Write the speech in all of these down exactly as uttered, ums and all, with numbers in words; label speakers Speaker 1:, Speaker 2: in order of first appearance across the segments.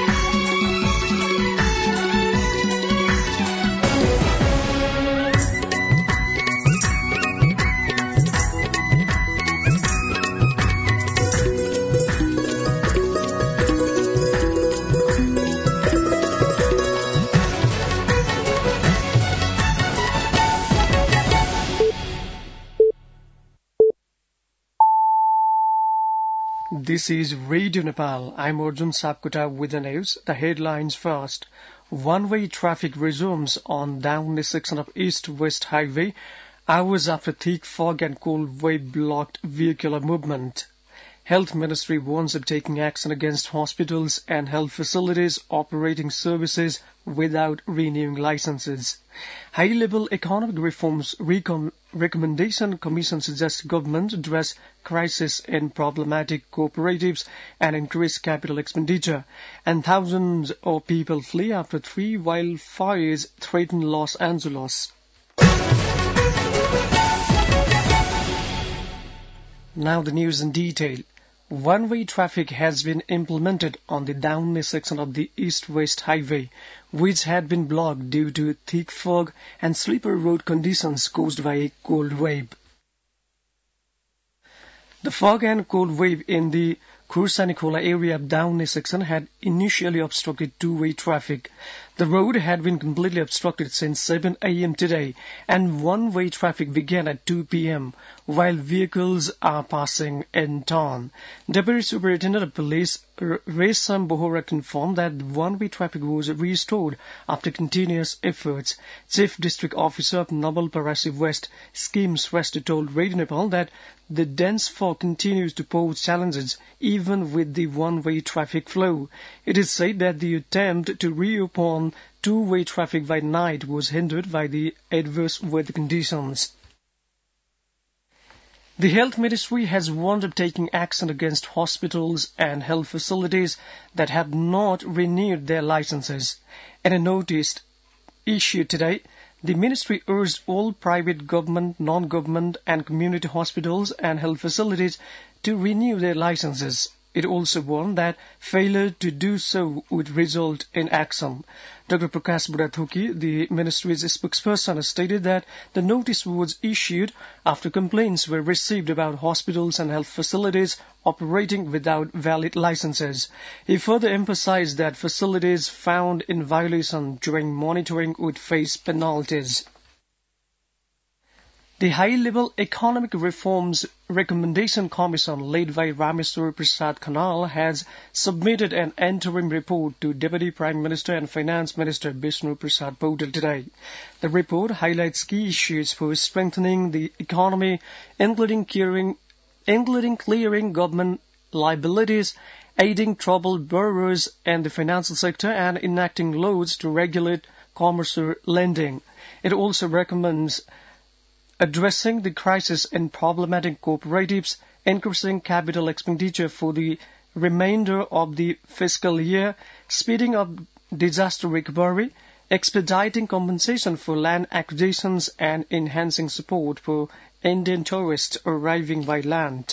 Speaker 1: This is Radio Nepal. I'm Arjun Sapkota with the news. The headlines first. One-way traffic resumes on downly section of East-West Highway hours after thick fog and cold wave blocked vehicular movement. Health Ministry warns of taking action against hospitals and health facilities operating services without renewing licenses. High-level economic reforms recom recommendation commission suggests government address crisis in problematic cooperatives and increase capital expenditure. And thousands of people flee after three wildfires threaten Los Angeles. Now the news in detail. One-way traffic has been implemented on the downly section of the East-West Highway, which had been blocked due to thick fog and slippery road conditions caused by a cold wave. The fog and cold wave in the Kursanicola area of Downey section had initially obstructed two-way traffic. The road had been completely obstructed since seven a m today, and one-way traffic began at two p m while vehicles are passing in turn. Deputy Superintendent of Police Resam Bohora confirmed that one-way traffic was restored after continuous efforts. Chief District Officer of Navalparasi West, Skim Shrestha, told Radio Nepal that the dense fog continues to pose challenges even with the one-way traffic flow. It is said that the attempt to reopen two-way traffic by night was hindered by the adverse weather conditions. The Health Ministry has warned of taking action against hospitals and health facilities that have not renewed their licenses. In a notice issued today, the ministry urged all private, government, non-government and community hospitals and health facilities to renew their licenses. It also warned that failure to do so would result in action. Doctor Prakash Burathuki, the ministry's spokesperson, stated that the notice was issued after complaints were received about hospitals and health facilities operating without valid licenses. He further emphasized that facilities found in violation during monitoring would face penalties. The High-Level Economic Reforms Recommendation Commission, led by Rameshwar Prasad Khanal, has submitted an interim report to Deputy Prime Minister and Finance Minister Bishnu Prasad Paudel today. The report highlights key issues for strengthening the economy, including clearing, including clearing government liabilities, aiding troubled borrowers in the financial sector, and enacting laws to regulate commercial lending. It also recommends addressing the crisis in problematic cooperatives, increasing capital expenditure for the remainder of the fiscal year, speeding up disaster recovery, expediting compensation for land acquisitions, and enhancing support for Indian tourists arriving by land.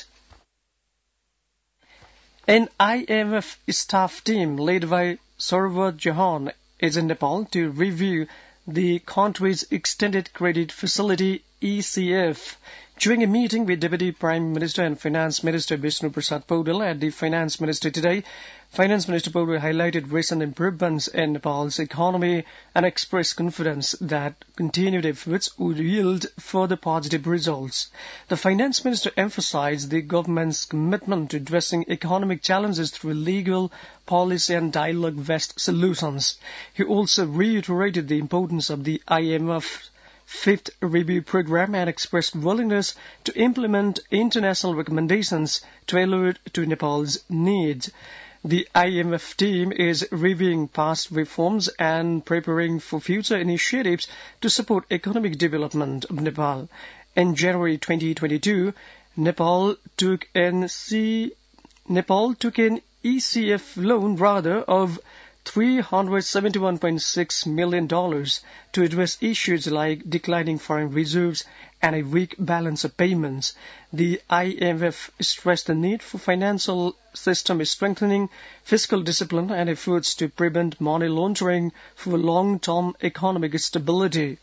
Speaker 1: An I M F staff team led by Sarwar Jahan is in Nepal to review the country's extended credit facility E C F. During a meeting with Deputy Prime Minister and Finance Minister Bishnu Prasad Paudel at the Finance Ministry today, Finance Minister Paudel highlighted recent improvements in Nepal's economy and expressed confidence that continued efforts would yield further positive results. The Finance Minister emphasized the government's commitment to addressing economic challenges through legal, policy and dialogue-based solutions. He also reiterated the importance of the I M F Fifth Review Program and expressed willingness to implement international recommendations tailored to Nepal's needs. The I M F team is reviewing past reforms and preparing for future initiatives to support economic development of Nepal. In January twenty twenty-two, Nepal took an C Nepal took an E C F loan rather of three hundred seventy-one point six million dollars to address issues like declining foreign reserves and a weak balance of payments. The I M F stressed the need for financial system strengthening, fiscal discipline, and efforts to prevent money laundering for long-term economic stability.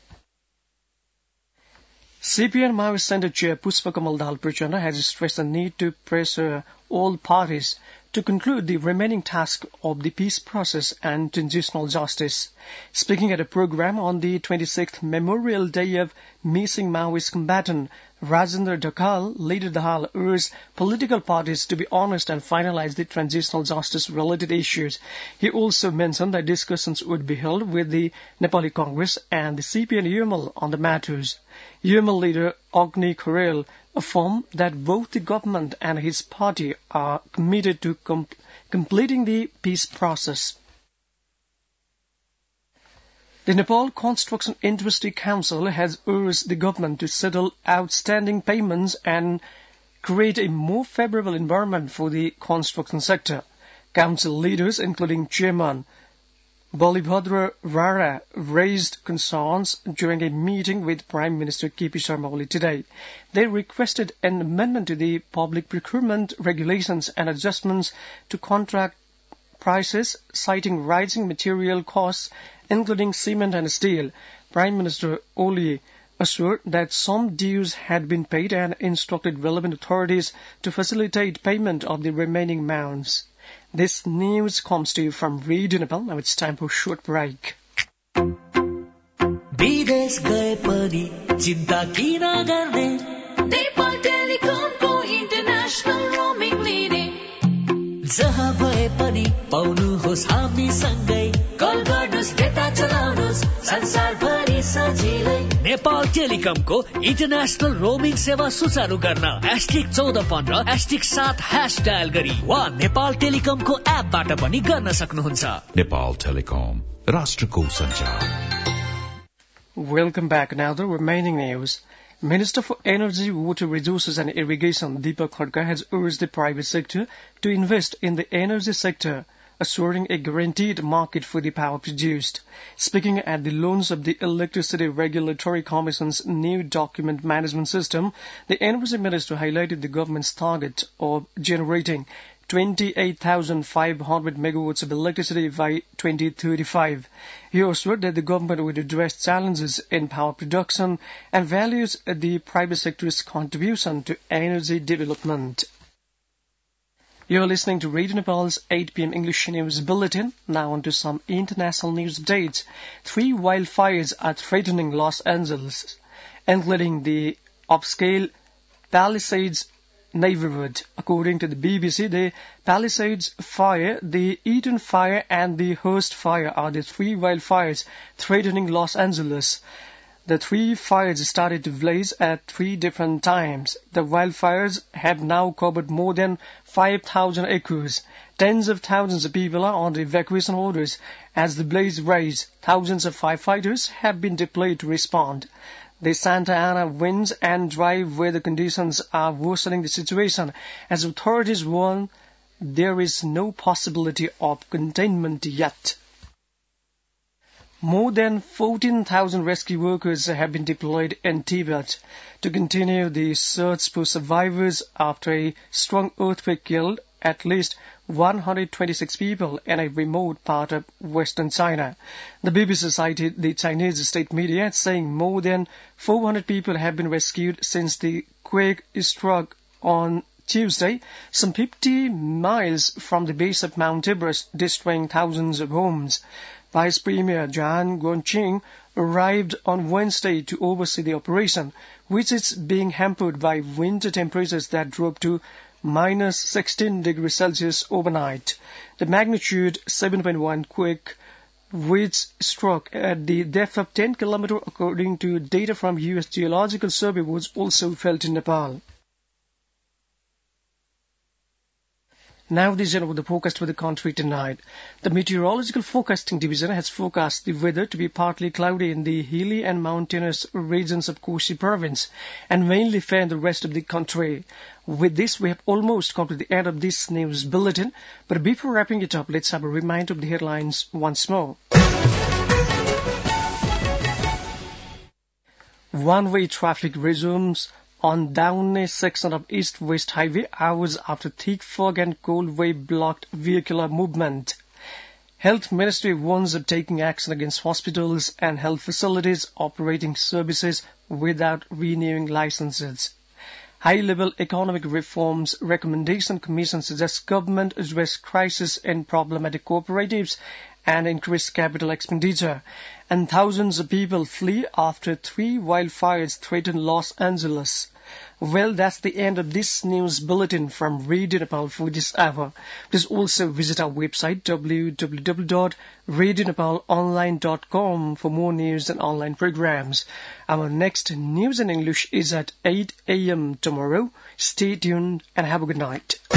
Speaker 1: C P M Maoist Center Chair Pushpakamal Dal Prachanda has stressed the need to pressure all parties to conclude the remaining task of the peace process and transitional justice. Speaking at a program on the twenty-sixth Memorial Day of Missing Maoist Combatant, Rajendra Dhakal, leader Dhal, urged political parties to be honest and finalize the transitional justice-related issues. He also mentioned that discussions would be held with the Nepali Congress and the C P N U M L on the matters. U M L leader Agni Kharel affirmed that both the government and his party are committed to com- completing the peace process. The Nepal Construction Industry Council has urged the government to settle outstanding payments and create a more favorable environment for the construction sector. Council leaders, including Chairman Balibhadra Rara, raised concerns during a meeting with Prime Minister K P Sharma Oli today. They requested an amendment to the public procurement regulations and adjustments to contract prices, citing rising material costs, including cement and steel. Prime Minister Oli assured that some dues had been paid and instructed relevant authorities to facilitate payment of the remaining amounts. This news comes to you from Radio Nepal. Now it's time for a short break.
Speaker 2: विदेश गए पनि चिन्ता किन गर्ने Nepal टेलिकमको international roaming लिने जहाँ भए पनि पाउनुहोस् हामी सँगै कल गर्नुहोस् डेटा चलाउनुहोस् संसारभरि सजिलै नेपाल टेलिकमको इन्टरनेशनल रोमिङ सेवा सुचारू गर्न एस्ट्रिक चौध पन्ध्र एस्ट्रिक सात ह्यास डायल गरी वा नेपाल टेलिकमको एपबाट पनि गर्न सक्नुहुन्छ.
Speaker 3: नेपाल टेलिकम, राष्ट्रको सञ्चार.
Speaker 1: Welcome back. Now the remaining news. Minister for Energy, Water Resources and Irrigation, Deepak Khadka, has urged the private sector to invest in the energy sector, assuring a guaranteed market for the power produced. Speaking at the launch of the Electricity Regulatory Commission's new document management system, the Energy Minister highlighted the government's target of generating twenty-eight thousand five hundred megawatts of electricity by twenty thirty-five. He assured that the government would address challenges in power production and values the private sector's contribution to energy development. You're listening to Radio Nepal's eight p.m. English News Bulletin. Now on to some international news updates. Three wildfires are threatening Los Angeles, including the upscale Palisades neighborhood. According to the B B C, the Palisades fire, the Eden fire, and the Hearst fire are the three wildfires threatening Los Angeles. The three fires started to blaze at three different times. The wildfires have now covered more than five thousand acres. Tens of thousands of people are on evacuation orders. As the blaze rages, thousands of firefighters have been deployed to respond. The Santa Ana winds and dry weather conditions are worsening the situation, as authorities warn there is no possibility of containment yet. More than fourteen thousand rescue workers have been deployed in Tibet to continue the search for survivors after a strong earthquake killed at least one hundred twenty-six people in a remote part of western China. The B B C cited the Chinese state media as saying more than four hundred people have been rescued since the quake struck on Tuesday, some fifty miles from the base of Mount Everest, destroying thousands of homes. Vice Premier Zhang Guoqing arrived on Wednesday to oversee the operation, which is being hampered by winter temperatures that dropped to minus sixteen degrees Celsius overnight. The magnitude seven point one quake, which struck at the depth of ten kilometers according to data from U S Geological Survey, was also felt in Nepal. Now the general the forecast for the country tonight. The Meteorological Forecasting Division has forecast the weather to be partly cloudy in the hilly and mountainous regions of Kosi province and mainly fair in the rest of the country. With this, we have almost come to the end of this news bulletin. But before wrapping it up, let's have a reminder of the headlines once more. One-way traffic resumes on Downey section of East-West Highway hours after thick fog and cold wave blocked vehicular movement. Health Ministry warns of taking action against hospitals and health facilities operating services without renewing licenses. High-level economic reforms recommendation commission suggests government address crisis in problematic cooperatives and increase capital expenditure. And thousands of people flee after three wildfires threaten Los Angeles. Well, that's the end of this news bulletin from Radio Nepal for this hour. Please also visit our website w w w dot radio nepal online dot com for more news and online programs. Our next news in English is at eight a.m. tomorrow. Stay tuned and have a good night.